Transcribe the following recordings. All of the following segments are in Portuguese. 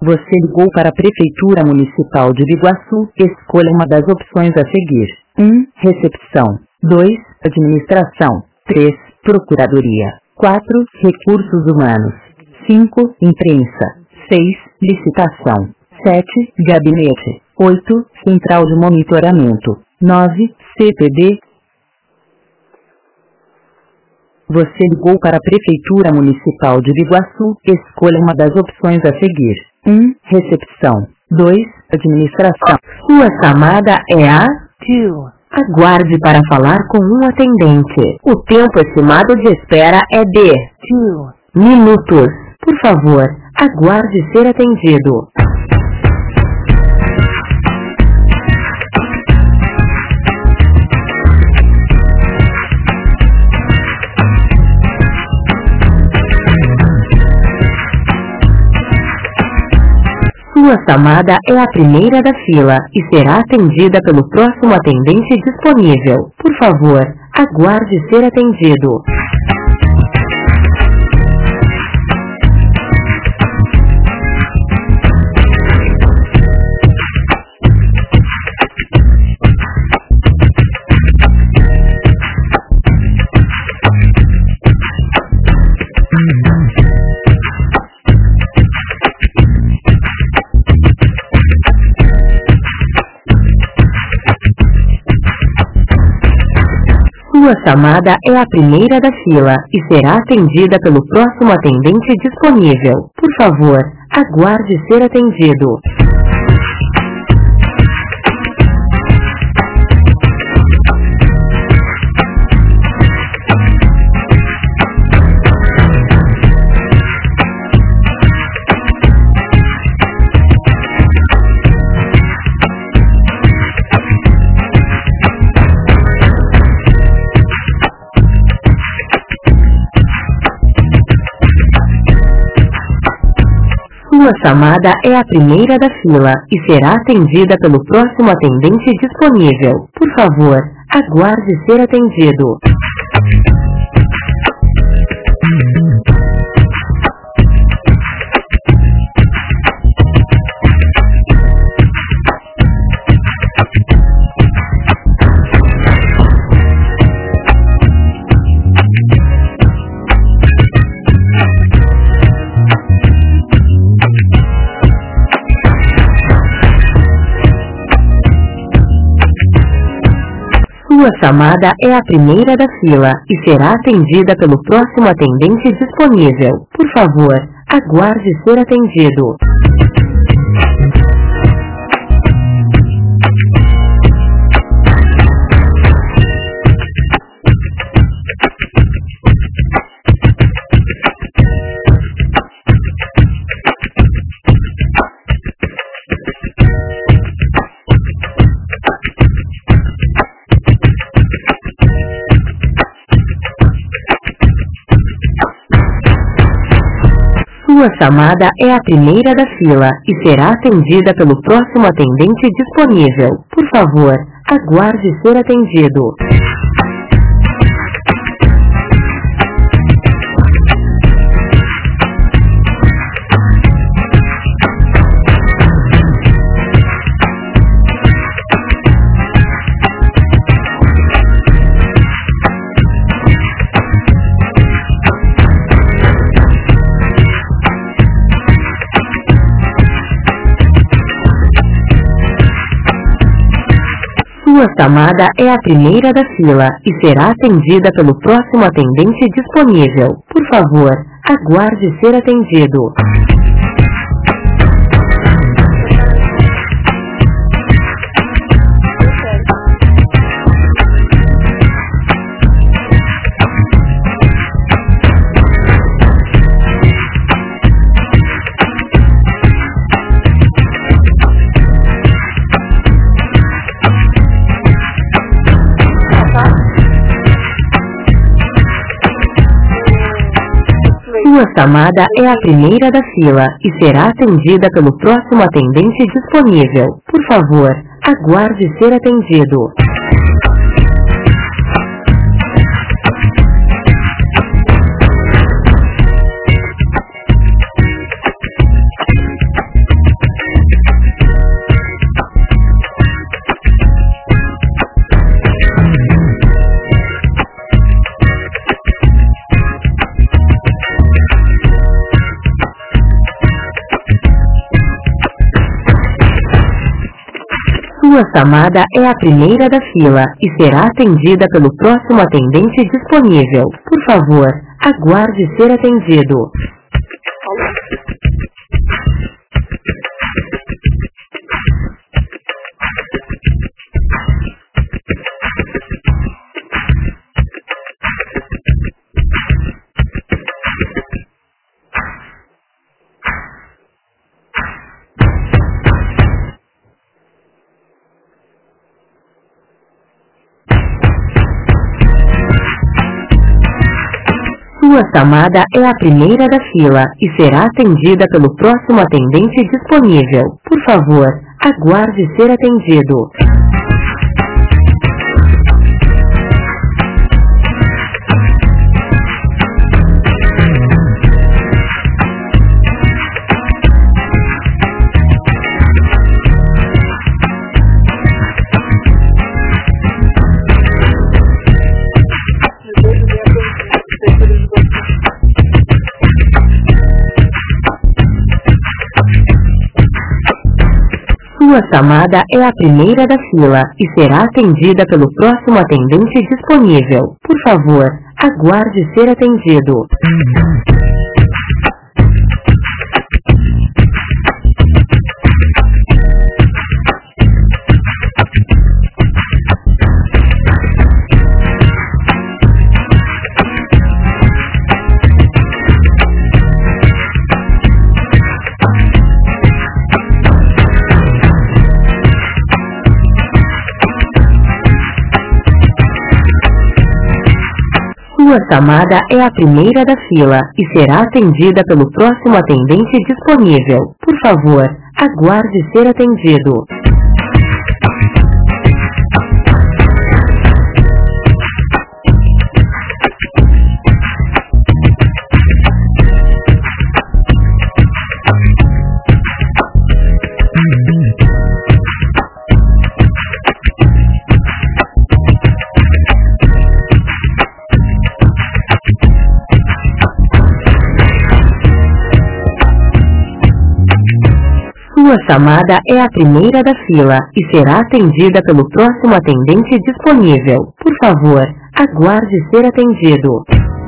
Você ligou para a Prefeitura Municipal de Biguaçu. Escolha uma das opções a seguir. 1. Recepção. 2. Administração. 3. Procuradoria. 4. Recursos humanos. 5. Imprensa. 6. Licitação. 7. Gabinete. 8. Central de monitoramento. 9. CPD. Você ligou para a Prefeitura Municipal de Biguaçu. Escolha uma das opções a seguir. 1. Recepção. 2. Administração. Sua chamada é a 2. Aguarde para falar com um atendente. O tempo estimado de espera é de 2 minutos. Por favor, aguarde ser atendido. Sua chamada é a primeira da fila e será atendida pelo próximo atendente disponível. Por favor, aguarde ser atendido. Sua chamada é a primeira da fila e será atendida pelo próximo atendente disponível. Por favor, aguarde ser atendido. Sua chamada é a primeira da fila e será atendida pelo próximo atendente disponível. Por favor, aguarde ser atendido. Sua chamada é a primeira da fila e será atendida pelo próximo atendente disponível. Por favor, aguarde ser atendido. Sua chamada é a primeira da fila e será atendida pelo próximo atendente disponível. Por favor, aguarde ser atendido. Sua chamada é a primeira da fila e será atendida pelo próximo atendente disponível. Por favor, aguarde ser atendido. Sua chamada é a primeira da fila e será atendida pelo próximo atendente disponível. Por favor, aguarde ser atendido. Sua chamada é a primeira da fila e será atendida pelo próximo atendente disponível. Por favor, aguarde ser atendido. Sua chamada é a primeira da fila e será atendida pelo próximo atendente disponível. Por favor, aguarde ser atendido. Sua chamada é a primeira da fila e será atendida pelo próximo atendente disponível. Por favor, aguarde ser atendido. Sua chamada é a primeira da fila e será atendida pelo próximo atendente disponível. Por favor, aguarde ser atendido. Sua chamada é a primeira da fila e será atendida pelo próximo atendente disponível. Por favor, aguarde ser atendido.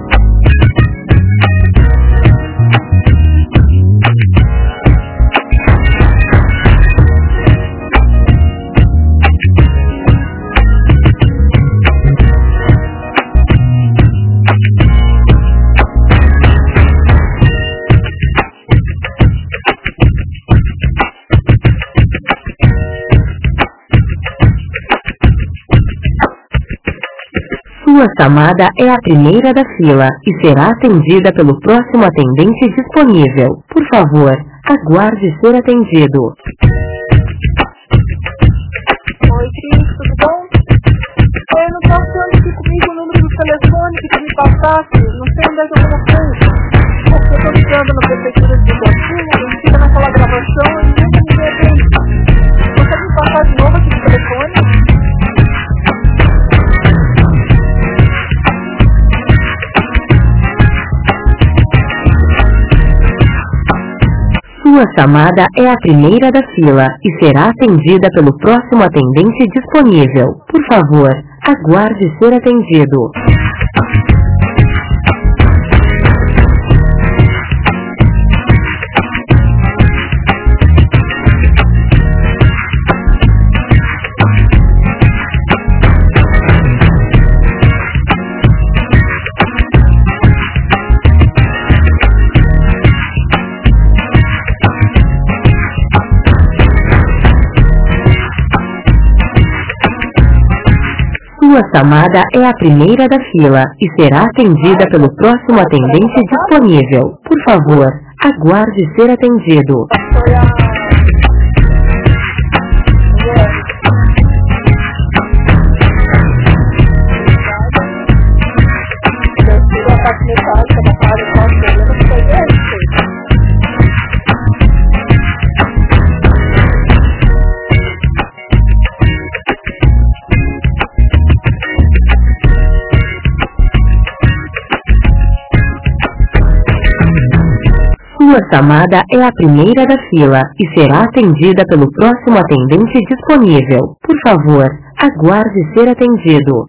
Sua chamada é a primeira da fila e será atendida pelo próximo atendente disponível. Por favor, aguarde ser atendido. Oi, Cris, tudo bom? Eu não posso onde comigo o número do telefone que tu me passasse. Não sei onde é que eu coloquei. Porque eu estou ligando na prefeitura de Iguaçu, a gente fica naquela gravação e nunca me atende. Consegue me passar de novo aqui no telefone? Sua chamada é a primeira da fila e será atendida pelo próximo atendente disponível. Por favor, aguarde ser atendido. Sua chamada é a primeira da fila e será atendida pelo próximo atendente disponível. Por favor, aguarde ser atendido. Sua chamada é a primeira da fila e será atendida pelo próximo atendente disponível. Por favor, aguarde ser atendido.